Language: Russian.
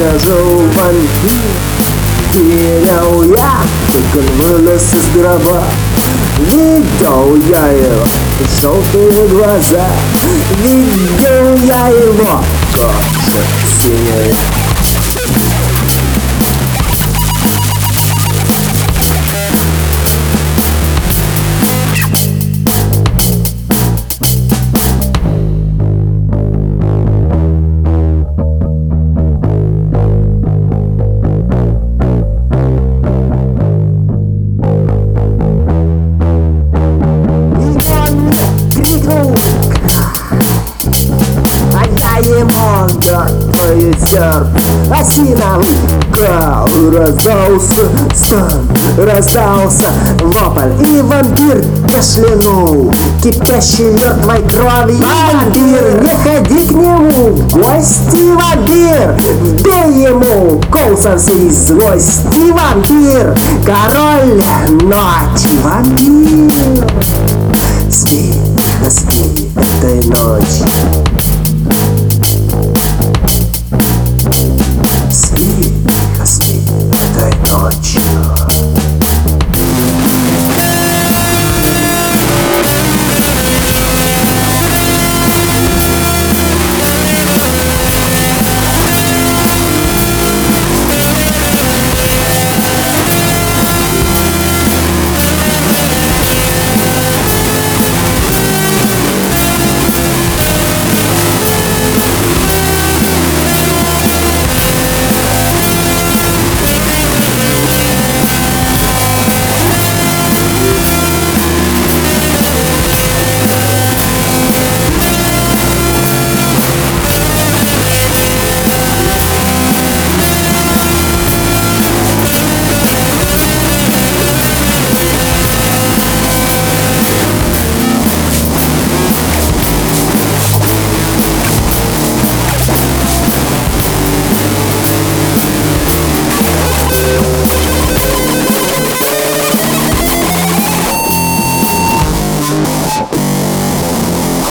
Я жил вампир, верил я, как он вылез из гроба. Видел я его желтые глаза, видел я его кожа синяя. Ему мертвый серп осиновый кал. Раздался стон, раздался вопль, и вампир кашлянул кипящий мертвой крови. Вампир, не ходи к нему в гости, вампир, вбей ему кол со всей злости. Вампир, король ночи, вампир, спи, спи этой ночью.